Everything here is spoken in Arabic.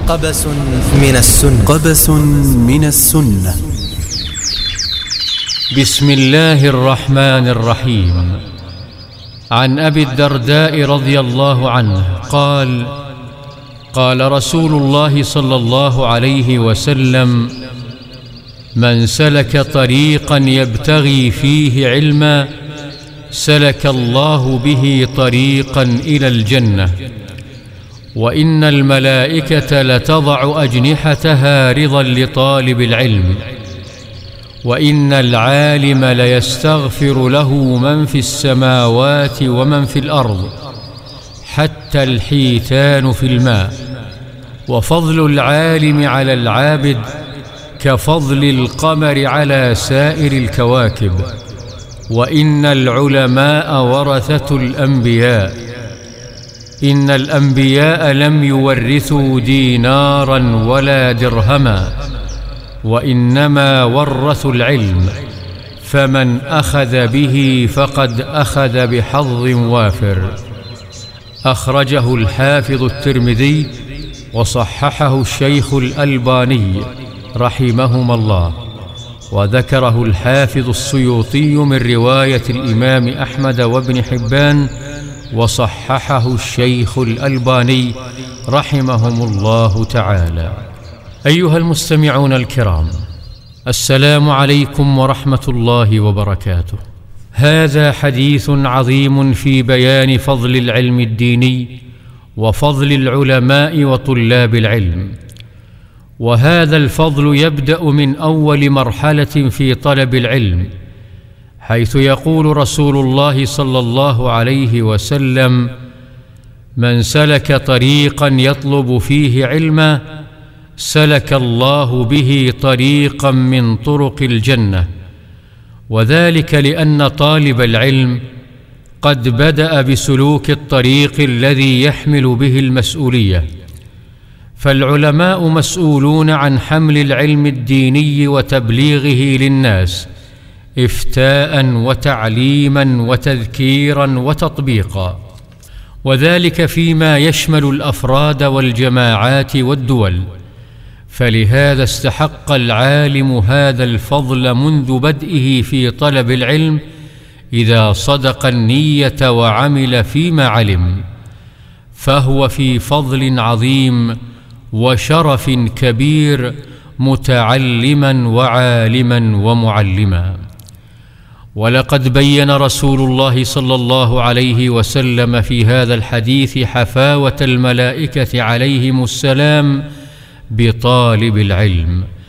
قبس من السنة. قبس من السنة. بسم الله الرحمن الرحيم. عن أبي الدرداء رضي الله عنه قال: قال رسول الله صلى الله عليه وسلم: من سلك طريقا يبتغي فيه علما سلك الله به طريقا إلى الجنة، وإن الملائكة لتضع أجنحتها رضا لطالب العلم، وإن العالم ليستغفر له من في السماوات ومن في الأرض حتى الحيتان في الماء، وفضل العالم على العابد كفضل القمر على سائر الكواكب، وإن العلماء ورثة الأنبياء، إن الأنبياء لم يورثوا دينارا ولا درهما، وإنما ورثوا العلم، فمن أخذ به فقد أخذ بحظ وافر. أخرجه الحافظ الترمذي وصححه الشيخ الألباني رحمهما الله، وذكره الحافظ السيوطي من رواية الإمام أحمد وابن حبان، وصححه الشيخ الألباني رحمهم الله تعالى. أيها المستمعون الكرام، السلام عليكم ورحمة الله وبركاته. هذا حديث عظيم في بيان فضل العلم الديني وفضل العلماء وطلاب العلم، وهذا الفضل يبدأ من أول مرحلة في طلب العلم، حيث يقول رسول الله صلى الله عليه وسلم: من سلك طريقا يطلب فيه علما سلك الله به طريقا من طرق الجنة، وذلك لأن طالب العلم قد بدأ بسلوك الطريق الذي يحمل به المسؤولية، فالعلماء مسؤولون عن حمل العلم الديني وتبليغه للناس إفتاء وتعليما وتذكيرا وتطبيقا، وذلك فيما يشمل الأفراد والجماعات والدول. فلهذا استحق العالم هذا الفضل منذ بدئه في طلب العلم، إذا صدق النية وعمل فيما علم، فهو في فضل عظيم وشرف كبير متعلما وعالما ومعلما. ولقد بين رسول الله صلى الله عليه وسلم في هذا الحديث حفاوة الملائكة عليهم السلام بطالب العلم،